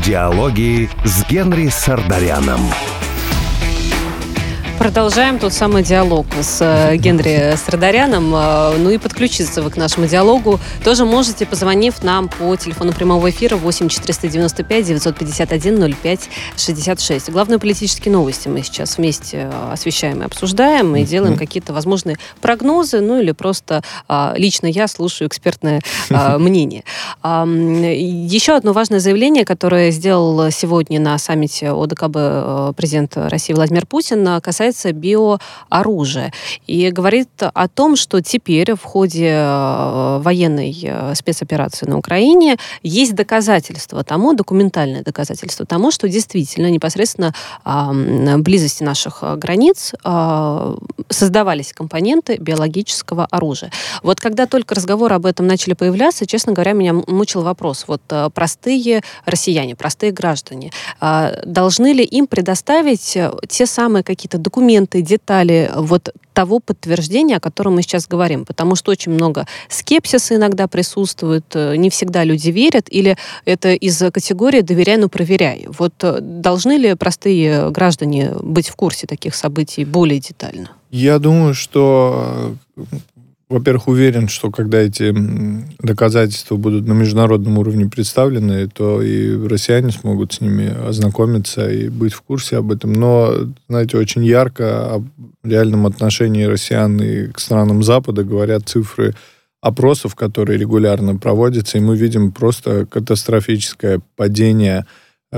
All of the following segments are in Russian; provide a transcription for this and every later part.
Диалоги с Генри Сардаряном. Продолжаем тот самый диалог с Генри Сардаряном. Ну и подключиться вы к нашему диалогу тоже можете, позвонив нам по телефону прямого эфира 8 495 951 05 66. Главные политические новости мы сейчас вместе освещаем и обсуждаем, и делаем какие-то возможные прогнозы, ну или просто лично я слушаю экспертное мнение. Еще одно важное заявление, которое сделал сегодня на саммите ОДКБ президент России Владимир Путин, касается биооружия. И говорит о том, что теперь в ходе военной спецоперации на Украине есть доказательства тому, документальное доказательство тому, что действительно непосредственно в близости наших границ создавались компоненты биологического оружия. Вот когда только разговоры об этом начали появляться, честно говоря, меня мучил вопрос. Вот простые россияне, простые граждане, должны ли им предоставить те самые какие-то документы, детали вот того подтверждения, о котором мы сейчас говорим? Потому что очень много скепсиса иногда присутствует, не всегда люди верят, или это из категории «доверяй, но проверяй». Вот должны ли простые граждане быть в курсе таких событий более детально? Я думаю, что, во-первых, уверен, что когда эти доказательства будут на международном уровне представлены, то и россияне смогут с ними ознакомиться и быть в курсе об этом. Но, знаете, очень ярко о реальном отношении россиян и к странам Запада говорят цифры опросов, которые регулярно проводятся, и мы видим просто катастрофическое падение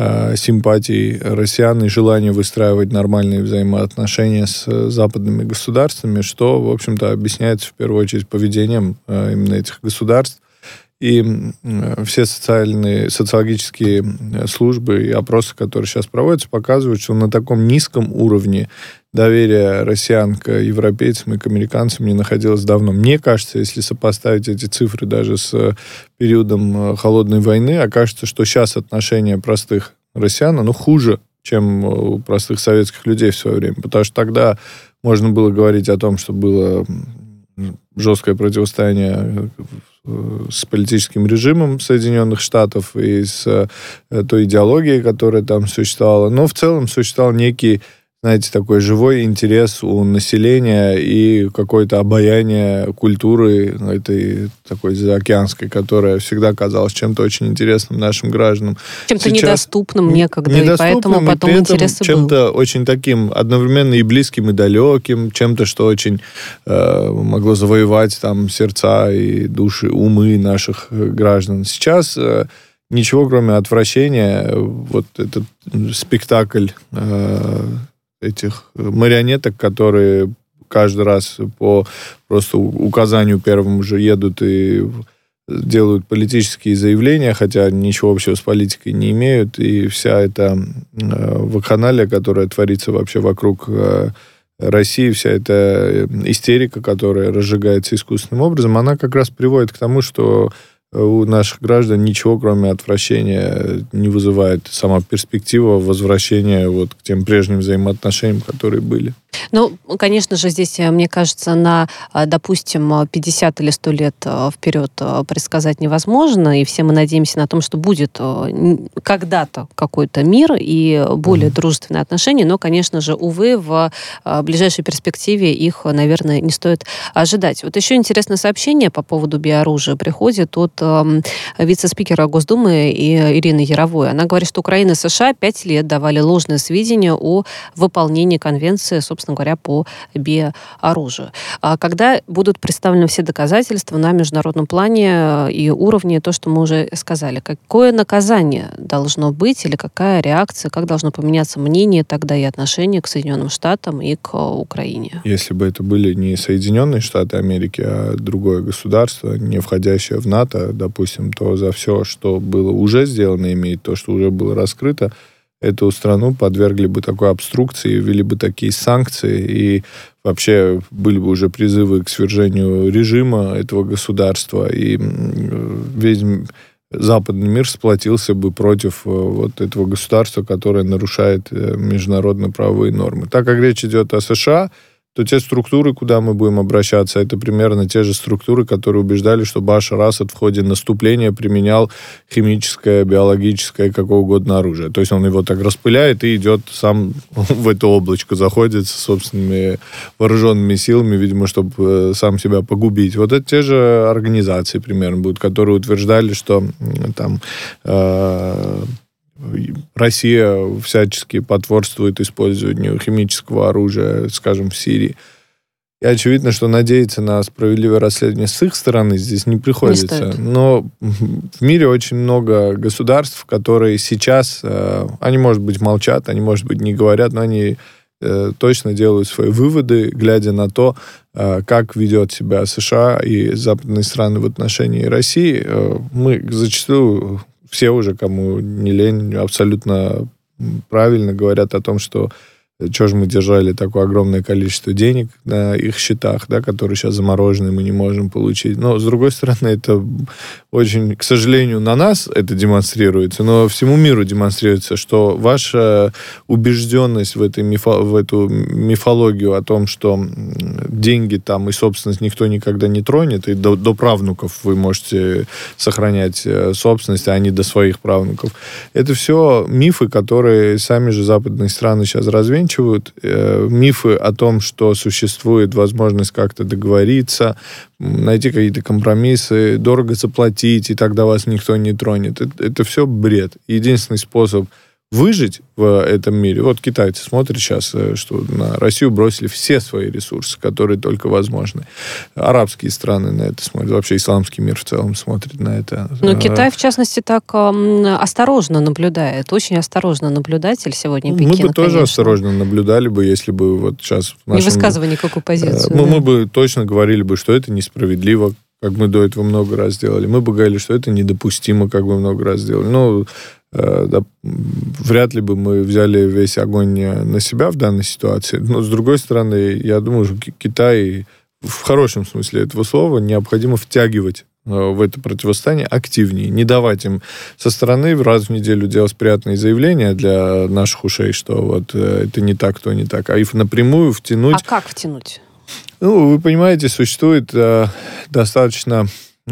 симпатий россиян и желание выстраивать нормальные взаимоотношения с западными государствами, что, в общем-то, объясняется в первую очередь поведением именно этих государств. И все социологические службы и опросы, которые сейчас проводятся, показывают, что на таком низком уровне доверие россиян к европейцам и к американцам не находилось давно. Мне кажется, если сопоставить эти цифры даже с периодом холодной войны, окажется, что сейчас отношение простых россиян, оно хуже, чем у простых советских людей в свое время. Потому что тогда можно было говорить о том, что было жесткое противостояние с политическим режимом Соединенных Штатов и с той идеологией, которая там существовала. Но в целом существовал некий, знаете, такой живой интерес у населения и какое-то обаяние культуры этой такой заокеанской, которая всегда казалась чем-то очень интересным нашим гражданам. Чем-то недоступным некогда, и поэтому потом интерес был. Чем-то очень таким одновременно и близким, и далеким, чем-то, что очень могло завоевать там сердца и души, умы наших граждан. Сейчас ничего, кроме отвращения, вот этот спектакль этих марионеток, которые каждый раз по просто указанию первому же едут и делают политические заявления, хотя ничего общего с политикой не имеют, и вся эта вакханалия, которая творится вообще вокруг России, вся эта истерика, которая разжигается искусственным образом, она как раз приводит к тому, что у наших граждан ничего, кроме отвращения, не вызывает сама перспектива возвращения вот к тем прежним взаимоотношениям, которые были. Ну, конечно же, здесь, мне кажется, на, допустим, 50 или 100 лет вперед предсказать невозможно, и все мы надеемся на том, что будет когда-то какой-то мир и более дружественные отношения, но, конечно же, увы, в ближайшей перспективе их, наверное, не стоит ожидать. Вот еще интересное сообщение по поводу биооружия приходит от вице-спикера Госдумы Ирины Яровой. Она говорит, что Украина и США 5 лет давали ложные сведения о выполнении конвенции, собственно говоря, по биооружию. Когда будут представлены все доказательства на международном плане и уровне, то, что мы уже сказали, какое наказание должно быть или какая реакция, как должно поменяться мнение тогда и отношение к Соединенным Штатам и к Украине? Если бы это были не Соединенные Штаты Америки, а другое государство, не входящее в НАТО, допустим, то за все, что было уже сделано, имеет то, что уже было раскрыто, эту страну подвергли бы такой обструкции, ввели бы такие санкции, и вообще были бы уже призывы к свержению режима этого государства, и весь западный мир сплотился бы против вот этого государства, которое нарушает международно-правовые нормы. Так как речь идет о США, то те структуры, куда мы будем обращаться, это примерно те же структуры, которые убеждали, что Башар Асад в ходе наступления применял химическое, биологическое, какое угодно оружие. То есть он его так распыляет и идет сам в это облачко, заходит со собственными вооруженными силами, видимо, чтобы сам себя погубить. Вот это те же организации примерно будут, которые утверждали, что там Россия всячески потворствует использованию химического оружия, скажем, в Сирии. И очевидно, что надеяться на справедливое расследование с их стороны здесь не приходится. Но в мире очень много государств, которые сейчас, они, может быть, молчат, они, может быть, не говорят, но они точно делают свои выводы, глядя на то, как ведет себя США и западные страны в отношении России. Мы зачастую... Все уже, кому не лень, абсолютно правильно говорят о том, что что же мы держали такое огромное количество денег на их счетах, да, которые сейчас заморожены, мы не можем получить. Но, с другой стороны, это очень, к сожалению, на нас это демонстрируется, но всему миру демонстрируется, что ваша убежденность в эту мифологию о том, что деньги там и собственность никто никогда не тронет, и до правнуков вы можете сохранять собственность, а не до своих правнуков. Это все мифы, которые сами же западные страны сейчас развенчивают. Мифы о том, что существует возможность как-то договориться, найти какие-то компромиссы, дорого заплатить, и тогда вас никто не тронет. Это все бред. Единственный способ выжить в этом мире... Вот китайцы смотрят сейчас, что на Россию бросили все свои ресурсы, которые только возможны. Арабские страны на это смотрят. Вообще исламский мир в целом смотрит на это. Но Китай, в частности, так осторожно наблюдает. Очень осторожно наблюдатель сегодня Пекина, Мы бы тоже конечно. Осторожно наблюдали бы, если бы вот сейчас... Не высказывая никакую позицию. Мы бы точно говорили бы, что это несправедливо, как мы до этого много раз делали. Мы бы говорили, что это недопустимо, как мы много раз делали. Ну, да, вряд ли бы мы взяли весь огонь на себя в данной ситуации. Но, с другой стороны, я думаю, что Китай, в хорошем смысле этого слова, необходимо втягивать в это противостояние активнее. Не давать им со стороны раз в неделю делать приятные заявления для наших ушей, что вот это не так, то не так. А их напрямую втянуть... А как втянуть? Ну, вы понимаете, существует достаточно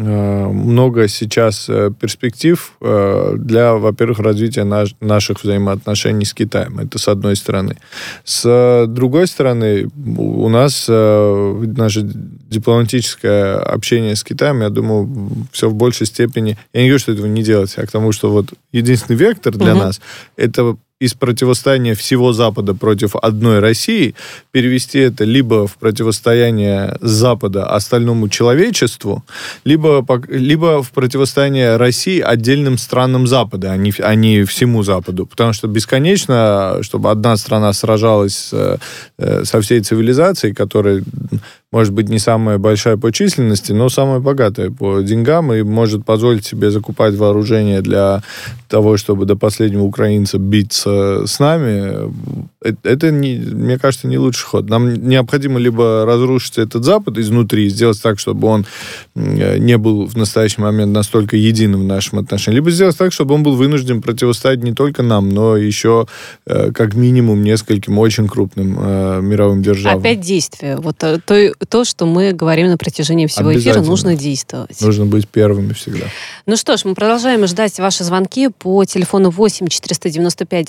много сейчас перспектив для, во-первых, развития наших взаимоотношений с Китаем. Это с одной стороны. С другой стороны, у нас наше дипломатическое общение с Китаем, я думаю, все в большей степени... Я не говорю, что этого не делать, а к тому, что вот единственный вектор для нас — это из противостояния всего Запада против одной России перевести это либо в противостояние Запада остальному человечеству, либо в противостояние России отдельным странам Запада, а не всему Западу. Потому что бесконечно, чтобы одна страна сражалась со всей цивилизацией, которая, может быть, не самая большая по численности, но самая богатая по деньгам и может позволить себе закупать вооружение для того, чтобы до последнего украинца биться с нами, это, мне кажется, не лучший ход. Нам необходимо либо разрушить этот Запад изнутри, сделать так, чтобы он не был в настоящий момент настолько единым в нашем отношении, либо сделать так, чтобы он был вынужден противостоять не только нам, но еще как минимум нескольким очень крупным мировым державам. Опять действие. Вот то, что мы говорим на протяжении всего эфира, нужно действовать. Нужно быть первыми всегда. Ну что ж, мы продолжаем ждать ваши звонки по телефону 8 495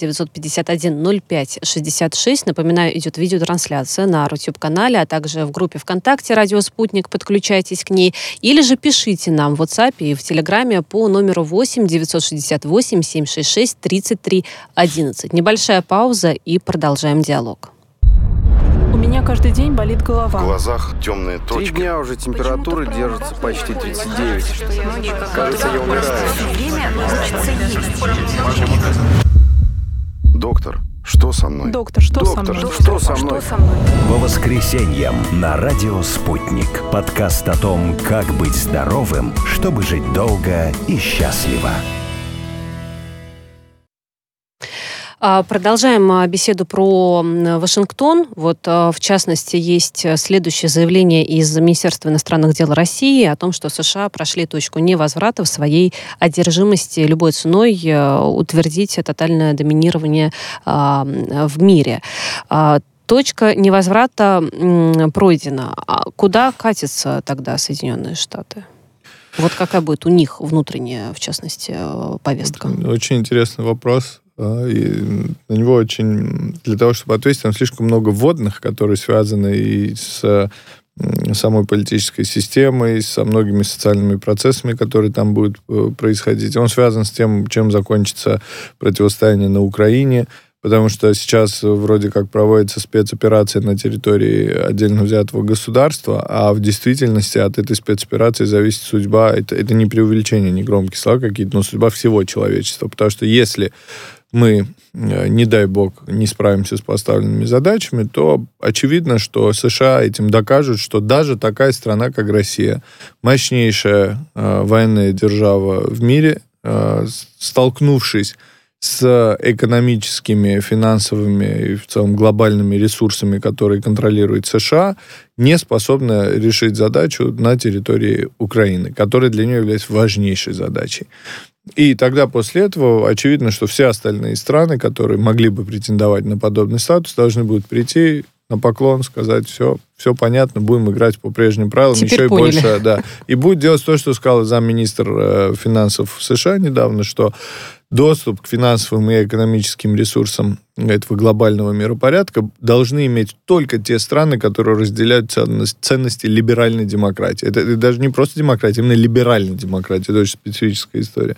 951 05 66. Напоминаю, идет видеотрансляция на Рутюб-канале, а также в группе ВКонтакте «Радио Спутник». Подключайтесь к ней. Или же пишите нам в WhatsApp и в Телеграме по номеру 8 968 766 33 11. Небольшая пауза и продолжаем диалог. У меня каждый день болит голова. В глазах темные точки. 3 дня уже температура держится почти 39. Кажется, я умираю. Доктор, что со мной? Доктор, что со мной? Что со мной? По воскресеньям на радио «Спутник». Подкаст о том, как быть здоровым, чтобы жить долго и счастливо. Продолжаем беседу про Вашингтон. Вот, в частности, есть следующее заявление из Министерства иностранных дел России о том, что США прошли точку невозврата в своей одержимости любой ценой утвердить тотальное доминирование в мире. Точка невозврата пройдена. А куда катятся тогда Соединенные Штаты? Вот какая будет у них внутренняя, в частности, повестка? Очень интересный вопрос. И на него очень... Для того, чтобы ответить, там слишком много вводных, которые связаны и с самой политической системой, со многими социальными процессами, которые там будут происходить. Он связан с тем, чем закончится противостояние на Украине, потому что сейчас вроде как проводится спецоперация на территории отдельно взятого государства, а в действительности от этой спецоперации зависит судьба, это не преувеличение, не громкие слова какие-то, но судьба всего человечества. Потому что если мы, не дай бог, не справимся с поставленными задачами, то очевидно, что США этим докажут, что даже такая страна, как Россия, мощнейшая военная держава в мире, столкнувшись с экономическими, финансовыми и в целом глобальными ресурсами, которые контролирует США, не способна решить задачу на территории Украины, которая для нее является важнейшей задачей. И тогда после этого очевидно, что все остальные страны, которые могли бы претендовать на подобный статус, должны будут прийти на поклон, сказать, все понятно, будем играть по прежним правилам, теперь еще поняли. И больше, да. И будет делать то, что сказал замминистра финансов США недавно, что доступ к финансовым и экономическим ресурсам этого глобального миропорядка должны иметь только те страны, которые разделяют ценности либеральной демократии. Это даже не просто демократия, именно либеральная демократия. Это очень специфическая история.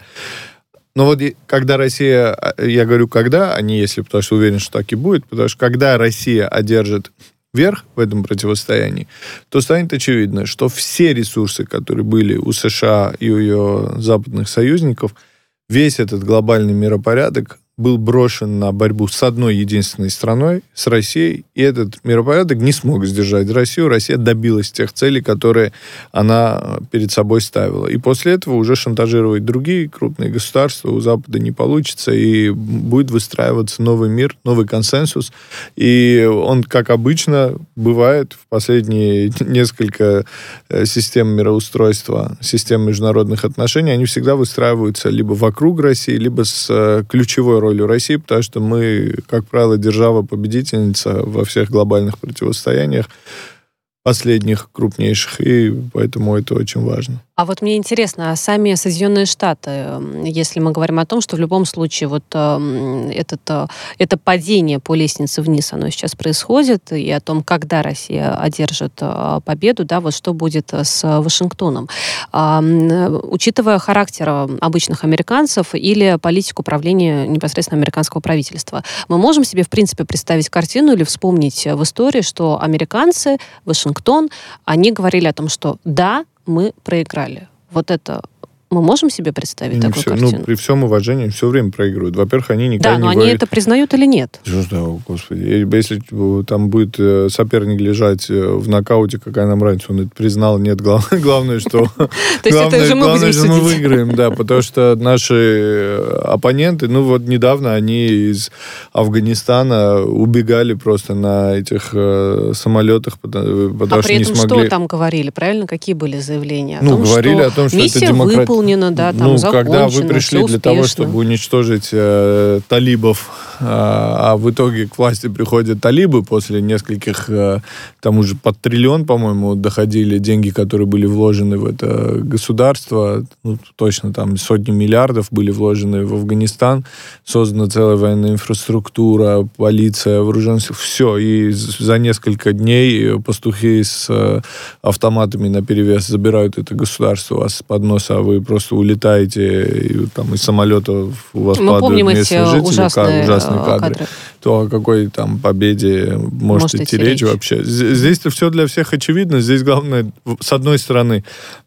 Но вот когда Россия, я говорю когда, а не если, потому что уверен, что так и будет, потому что когда Россия одержит верх в этом противостоянии, то станет очевидно, что все ресурсы, которые были у США и у ее западных союзников, весь этот глобальный миропорядок был брошен на борьбу с одной единственной страной, с Россией, и этот миропорядок не смог сдержать Россию. Россия добилась тех целей, которые она перед собой ставила. И после этого уже шантажировать другие крупные государства у Запада не получится, и будет выстраиваться новый мир, новый консенсус. И он, как обычно бывает в последние несколько систем мироустройства, систем международных отношений, они всегда выстраиваются либо вокруг России, либо с ключевой ролью России, потому что мы, как правило, держава-победительница во всех глобальных противостояниях, последних, крупнейших, и поэтому это очень важно. А вот мне интересно, а сами Соединенные Штаты, если мы говорим о том, что в любом случае вот это падение по лестнице вниз, оно сейчас происходит, и о том, когда Россия одержит победу, да, вот что будет с Вашингтоном. Учитывая характер обычных американцев или политику управления непосредственно американского правительства, мы можем себе, в принципе, представить картину или вспомнить в истории, что американцы, Вашингтон, они говорили о том, что да, мы проиграли. Вот это мы можем себе представить такую картину? При всем уважении все время проигрывают. Во-первых, они никогда не... Да, но они это признают или нет? Что, господи. Если там будет соперник лежать в нокауте, какая нам разница, он это признал, нет. Главное, что... То есть это уже мы будем судить. Мы выиграем, да, потому что наши оппоненты, вот недавно они из Афганистана убегали просто на этих самолетах, потому что не смогли... А при этом что там говорили, правильно? Какие были заявления? Говорили о том, что это демократия. Да, там когда вы пришли для того, чтобы уничтожить талибов, а в итоге к власти приходят талибы после нескольких, там уже под триллион, по-моему, доходили деньги, которые были вложены в это государство, точно там сотни миллиардов были вложены в Афганистан, создана целая военная инфраструктура, полиция, вооруженные силы, все, и за несколько дней пастухи с автоматами наперевес забирают это государство у вас с подноса, а вы просто улетаете, и там из самолетов у вас падают местные жители, ужасные кадры. То о какой там победе может идти речь вообще. Здесь-то все для всех очевидно. Здесь главное, с одной стороны,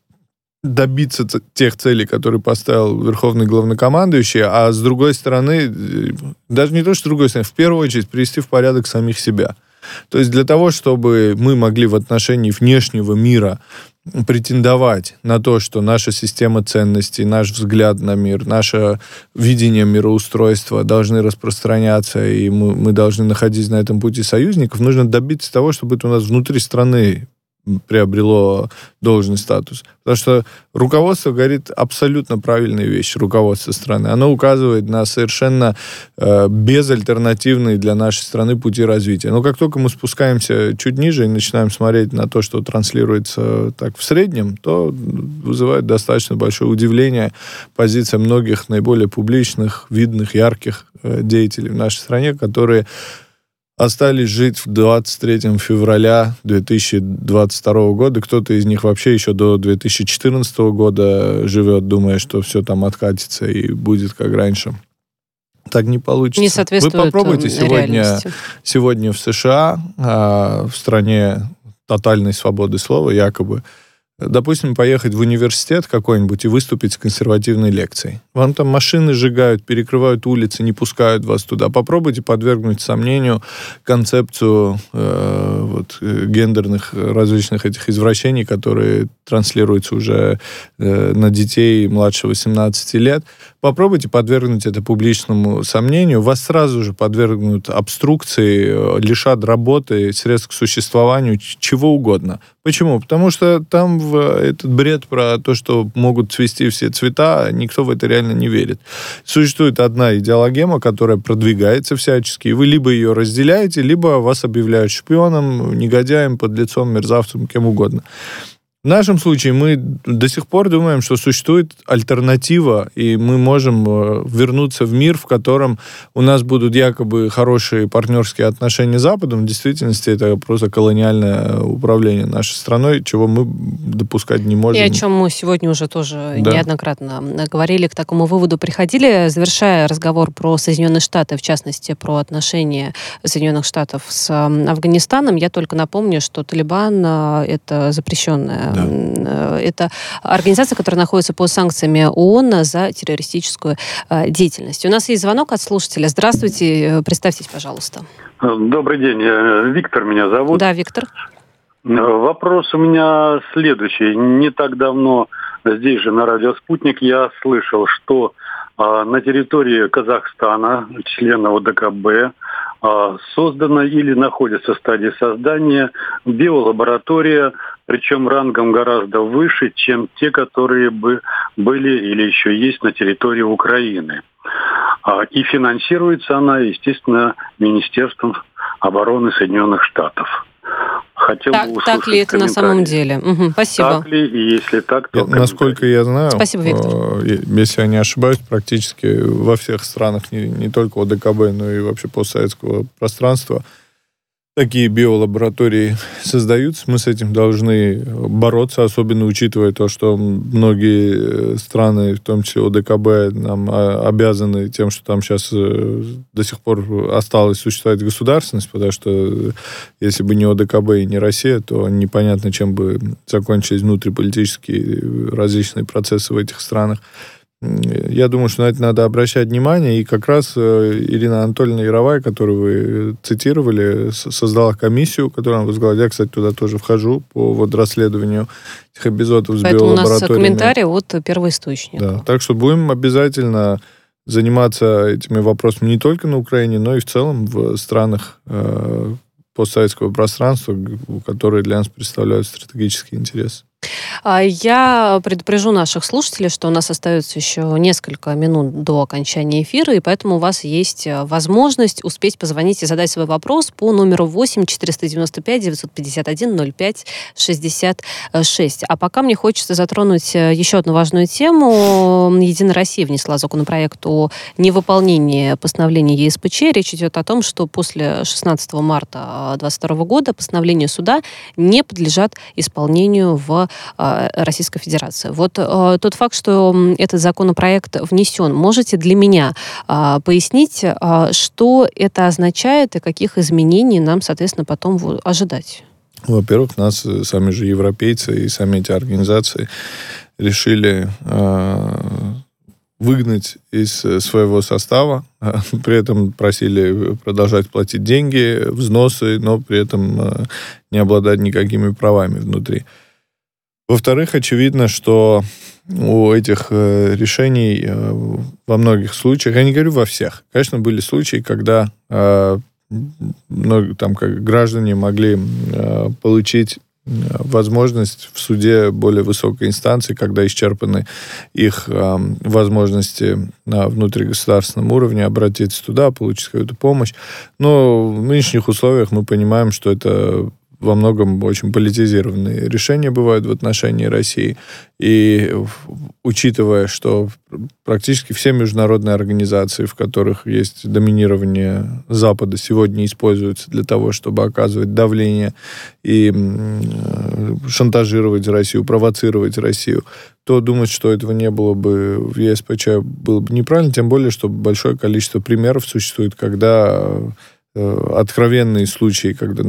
добиться тех целей, которые поставил верховный главнокомандующий, а с другой стороны, даже не то, что с другой стороны, в первую очередь привести в порядок самих себя. То есть для того, чтобы мы могли в отношении внешнего мира претендовать на то, что наша система ценностей, наш взгляд на мир, наше видение мироустройства должны распространяться, и мы должны находить на этом пути союзников, нужно добиться того, чтобы это у нас внутри страны приобрело должный статус. Потому что руководство говорит абсолютно правильные вещи, руководство страны. Оно указывает на совершенно безальтернативные для нашей страны пути развития. Но как только мы спускаемся чуть ниже и начинаем смотреть на то, что транслируется так в среднем, то вызывает достаточно большое удивление позиция многих наиболее публичных, видных, ярких деятелей в нашей стране, которые остались жить в 23 февраля 2022 года. Кто-то из них вообще еще до 2014 года живет, думая, что все там откатится и будет как раньше. Так не получится. Не соответствует Вы попробуйте реальности. сегодня в США, в стране тотальной свободы слова, якобы, допустим, поехать в университет какой-нибудь и выступить с консервативной лекцией. Вам там машины сжигают, перекрывают улицы, не пускают вас туда. Попробуйте подвергнуть сомнению концепцию гендерных различных этих извращений, которые транслируются уже на детей младше 18 лет. Попробуйте подвергнуть это публичному сомнению. Вас сразу же подвергнут обструкции, лишат работы, средств к существованию, чего угодно. Почему? Потому что там в этот бред про то, что могут цвести все цвета, никто в это реально не верит. Существует одна идеологема, которая продвигается всячески, и вы либо ее разделяете, либо вас объявляют шпионом, негодяем, подлецом, мерзавцем, кем угодно. В нашем случае мы до сих пор думаем, что существует альтернатива, и мы можем вернуться в мир, в котором у нас будут якобы хорошие партнерские отношения с Западом. В действительности это просто колониальное управление нашей страной, чего мы допускать не можем. И о чем мы сегодня уже тоже неоднократно говорили, к такому выводу приходили. Завершая разговор про Соединенные Штаты, в частности, про отношения Соединенных Штатов с Афганистаном, я только напомню, что Талибан — это запрещенная это организация, которая находится под санкциями ООН за террористическую деятельность. У нас есть звонок от слушателя. Здравствуйте, представьтесь, пожалуйста. Добрый день, Виктор меня зовут. Да, Виктор. Вопрос у меня следующий. Не так давно здесь же на радио «Спутник» я слышал, что на территории Казахстана, члена ОДКБ, создана или находится в стадии создания биолаборатория, причем рангом гораздо выше, чем те, которые бы были или еще есть на территории Украины. И финансируется она, естественно, Министерством обороны Соединенных Штатов. Хотел бы услышать так ли это на самом деле? Угу, спасибо. Так ли, и если так, то... Насколько я знаю, спасибо, Виктор. Если я не ошибаюсь, практически во всех странах, не только ОДКБ, но и вообще постсоветского пространства, такие биолаборатории создаются. Мы с этим должны бороться, особенно учитывая то, что многие страны, в том числе ОДКБ, нам обязаны тем, что там сейчас до сих пор осталась существовать государственность, потому что если бы не ОДКБ и не Россия, то непонятно, чем бы закончились внутриполитические различные процессы в этих странах. Я думаю, что на это надо обращать внимание. И как раз Ирина Анатольевна Яровая, которую вы цитировали, создала комиссию, которую она возглавляет. Я, кстати, туда тоже вхожу по расследованию этих эпизодов с биолабораториями. Поэтому у нас комментарий от первоисточника. Да, так что будем обязательно заниматься этими вопросами не только на Украине, но и в целом в странах постсоветского пространства, которые для нас представляют стратегический интерес. Я предупрежу наших слушателей, что у нас остается еще несколько минут до окончания эфира, и поэтому у вас есть возможность успеть позвонить и задать свой вопрос по номеру 8 495 951 05 66. А пока мне хочется затронуть еще одну важную тему. Единая Россия внесла законопроект о невыполнении постановления ЕСПЧ. Речь идет о том, что после 16 марта 2022 года постановления суда не подлежат исполнению в Российской Федерации. Вот тот факт, что этот законопроект внесен, можете для меня пояснить, что это означает и каких изменений нам, соответственно, потом ожидать? Во-первых, нас сами же европейцы и сами эти организации решили выгнать из своего состава, при этом просили продолжать платить деньги, взносы, но при этом не обладать никакими правами внутри. Во-вторых, очевидно, что у этих решений во многих случаях, я не говорю во всех, конечно, были случаи, когда граждане могли получить возможность в суде более высокой инстанции, когда исчерпаны их возможности на внутригосударственном уровне, обратиться туда, получить какую-то помощь. Но в нынешних условиях мы понимаем, что это во многом очень политизированные решения бывают в отношении России. И учитывая, что практически все международные организации, в которых есть доминирование Запада, сегодня используются для того, чтобы оказывать давление и шантажировать Россию, провоцировать Россию, то думать, что этого не было бы в ЕСПЧ, было бы неправильно, тем более, что большое количество примеров существует, когда откровенные случаи, когда,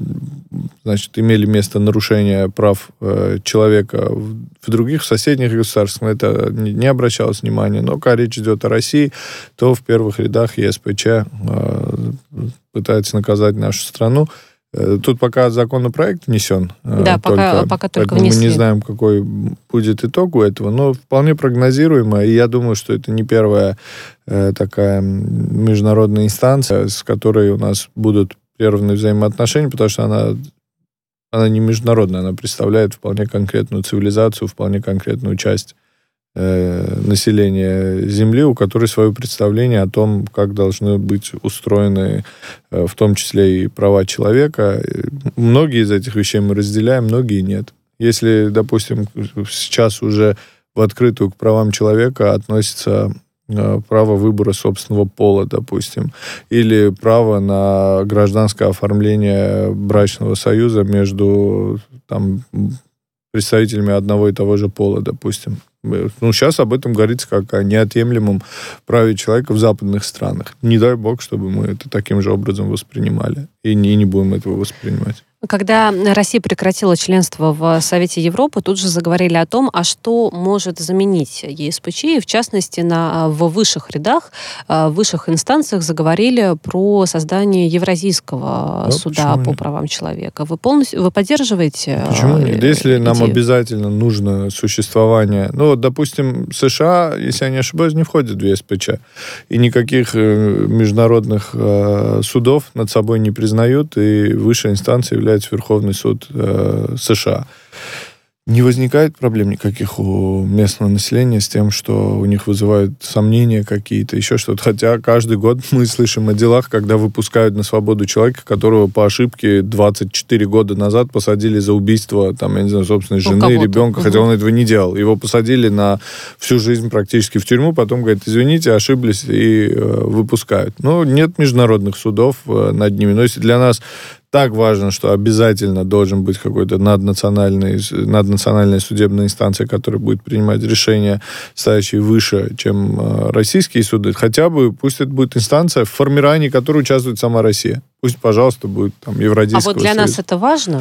имели место нарушения прав человека в других, в соседних государствах, на это не обращалось внимания. Но когда речь идет о России, то в первых рядах ЕСПЧ пытается наказать нашу страну. Тут пока законопроект внесен. Да, пока только внесли. Мы не знаем, какой будет итог у этого, но вполне прогнозируемо. И я думаю, что это не первая такая международная инстанция, с которой у нас будут прерваны взаимоотношения, потому что она не международная, она представляет вполне конкретную цивилизацию, вполне конкретную часть населения Земли, у которой свое представление о том, как должны быть устроены в том числе и права человека. Многие из этих вещей мы разделяем, многие нет. Если, допустим, сейчас уже в открытую к правам человека относится право выбора собственного пола, допустим, или право на гражданское оформление брачного союза между представителями одного и того же пола, допустим. Сейчас об этом говорится как о неотъемлемом праве человека в западных странах. Не дай бог, чтобы мы это таким же образом воспринимали. И не будем этого воспринимать. Когда Россия прекратила членство в Совете Европы, тут же заговорили о том, а что может заменить ЕСПЧ, и в частности в высших рядах, в высших инстанциях заговорили про создание Евразийского суда по правам человека. Вы поддерживаете? Почему нет? Если нам обязательно нужно существование... допустим, США, если я не ошибаюсь, не входят в ЕСПЧ, и никаких международных судов над собой не признают, и высшая инстанция является Верховный суд США. Не возникает проблем никаких у местного населения с тем, что у них вызывают сомнения какие-то, еще что-то. Хотя каждый год мы слышим о делах, когда выпускают на свободу человека, которого по ошибке 24 года назад посадили за убийство, собственной жены, ребенка, хотя он этого не делал. Его посадили на всю жизнь практически в тюрьму, потом говорят, извините, ошиблись, и выпускают. Нет международных судов над ними. Но если для нас так важно, что обязательно должен быть какой-то наднациональная судебная инстанция, которая будет принимать решения, стоящие выше, чем российские суды. Хотя бы пусть это будет инстанция, в формировании которой участвует сама Россия. Пусть, пожалуйста, будет Евразийского союза. А вот для нас это важно?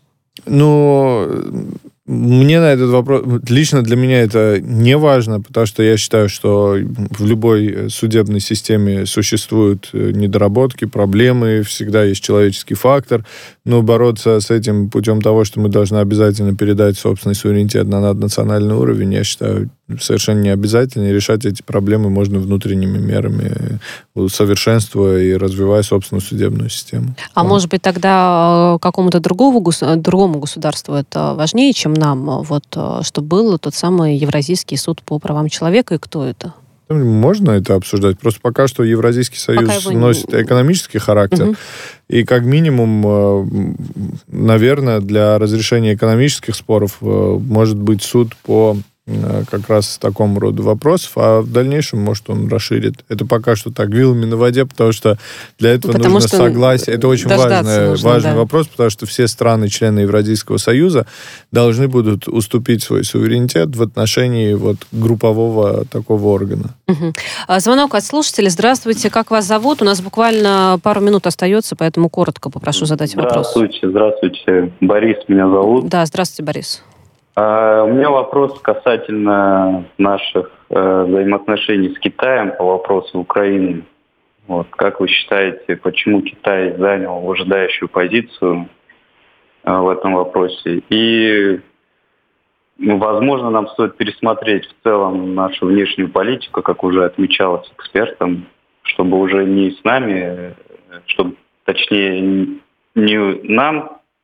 Мне на этот вопрос... Лично для меня это не важно, потому что я считаю, что в любой судебной системе существуют недоработки, проблемы, всегда есть человеческий фактор, но бороться с этим путем того, что мы должны обязательно передать собственный суверенитет на наднациональный уровень, я считаю, совершенно не обязательно. И решать эти проблемы можно внутренними мерами, совершенствуя и развивая собственную судебную систему. А может быть, тогда какому-то другому государству это важнее, чем нам, чтобы был тот самый Евразийский суд по правам человека, и кто это? Можно это обсуждать. Просто пока что Евразийский союз носит экономический характер. Угу. И как минимум, наверное, для разрешения экономических споров может быть суд по как раз такому роду вопросов, а в дальнейшем, может, он расширит. Это пока что так, вилами на воде, потому что для этого нужно согласие. Это очень важный вопрос, потому что все страны, члены Евразийского союза, должны будут уступить свой суверенитет в отношении группового такого органа. Угу. Звонок от слушателя. Здравствуйте, как вас зовут? У нас буквально пару минут остается, поэтому коротко попрошу задать вопрос. Здравствуйте. Борис меня зовут. Да, здравствуйте, Борис. У меня вопрос касательно наших взаимоотношений с Китаем по вопросу Украины. Как вы считаете, почему Китай занял выжидающую позицию в этом вопросе? И, возможно, нам стоит пересмотреть в целом нашу внешнюю политику, как уже отмечалось экспертом, чтобы уже не с нами, точнее, не нам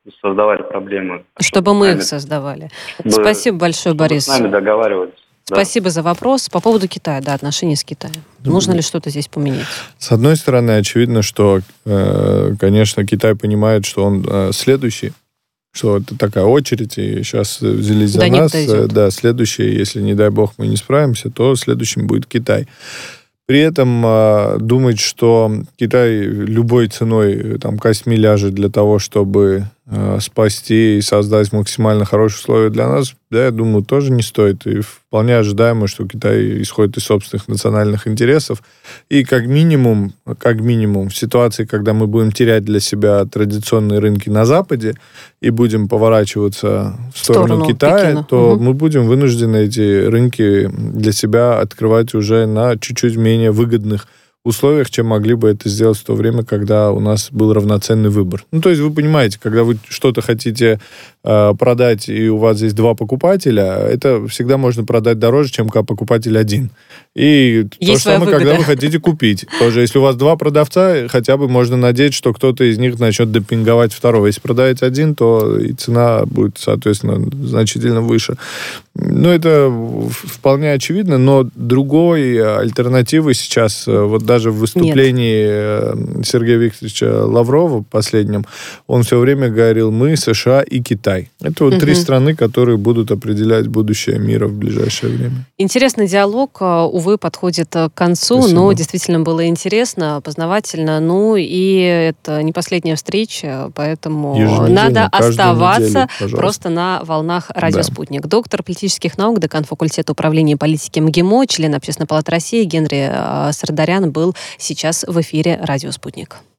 создавали проблемы. Чтобы мы их создавали. Спасибо большое, Борис. С нами договаривались. Спасибо за вопрос. По поводу Китая, отношения с Китаем. Нужно ли что-то здесь поменять? С одной стороны, очевидно, что, конечно, Китай понимает, что он следующий, что это такая очередь, и сейчас взялись за нас. Да, следующий, если, не дай бог, мы не справимся, то следующим будет Китай. При этом думать, что Китай любой ценой костьми ляжет для того, чтобы спасти и создать максимально хорошие условия для нас, я думаю, тоже не стоит. И вполне ожидаемо, что Китай исходит из собственных национальных интересов. И как минимум, в ситуации, когда мы будем терять для себя традиционные рынки на Западе и будем поворачиваться в сторону Китая, Пекина, то мы будем вынуждены эти рынки для себя открывать уже на чуть-чуть менее выгодных условиях, чем могли бы это сделать в то время, когда у нас был равноценный выбор. То есть вы понимаете, когда вы что-то хотите продать, и у вас есть два покупателя, это всегда можно продать дороже, чем когда покупатель один. И то же самое, когда вы хотите купить. Тоже, если у вас два продавца, хотя бы можно надеяться, что кто-то из них начнет демпинговать второго. Если продаете один, то и цена будет, соответственно, значительно выше. Это вполне очевидно, но другой альтернативы сейчас, вот даже в выступлении Сергея Викторовича Лаврова последнем, он все время говорил: мы, США и Китай. Это вот три страны, которые будут определять будущее мира в ближайшее время. Интересный диалог, увы, подходит к концу. Спасибо. Но действительно было интересно, познавательно. И это не последняя встреча, поэтому надо оставаться просто на волнах «Радио Спутник». Доктор политических наук, декан факультета управления политики МГИМО, член Общественной палаты России Генри Сардарян был сейчас в эфире «Радио Спутник».